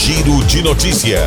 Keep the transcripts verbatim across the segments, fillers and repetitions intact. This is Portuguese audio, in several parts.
Giro de Notícia.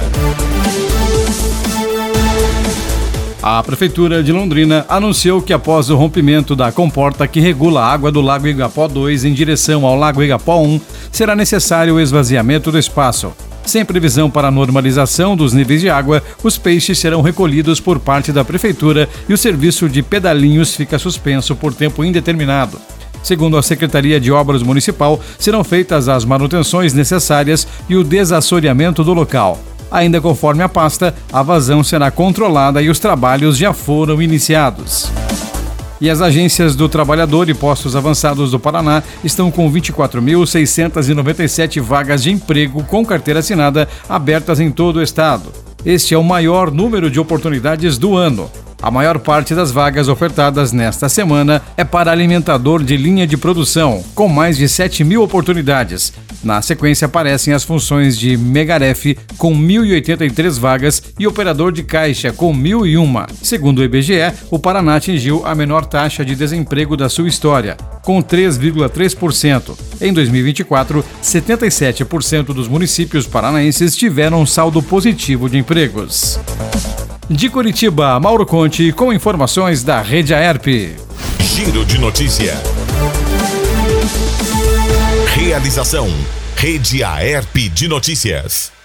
A Prefeitura de Londrina anunciou que após o rompimento da comporta que regula a água do Lago Igapó dois em direção ao Lago Igapó um, será necessário o esvaziamento do espaço. Sem previsão para a normalização dos níveis de água, os peixes serão recolhidos por parte da Prefeitura e o serviço de pedalinhos fica suspenso por tempo indeterminado. Segundo a Secretaria de Obras Municipal, serão feitas as manutenções necessárias e o desassoreamento do local. Ainda conforme a pasta, a vazão será controlada e os trabalhos já foram iniciados. E as agências do trabalhador e postos avançados do Paraná estão com vinte e quatro mil seiscentas e noventa e sete vagas de emprego com carteira assinada abertas em todo o estado. Este é o maior número de oportunidades do ano. A maior parte das vagas ofertadas nesta semana é para alimentador de linha de produção, com mais de sete mil oportunidades. Na sequência aparecem as funções de megaref, com mil e oitenta e três vagas, e operador de caixa, com mil e uma. Segundo o I B G E, o Paraná atingiu a menor taxa de desemprego da sua história, com três vírgula três por cento. Em dois mil e vinte e quatro, setenta e sete por cento dos municípios paranaenses tiveram um saldo positivo de empregos. De Curitiba, Mauro Conte, com informações da Rede Aerp. Giro de Notícia. Realização: Rede Aerp de Notícias.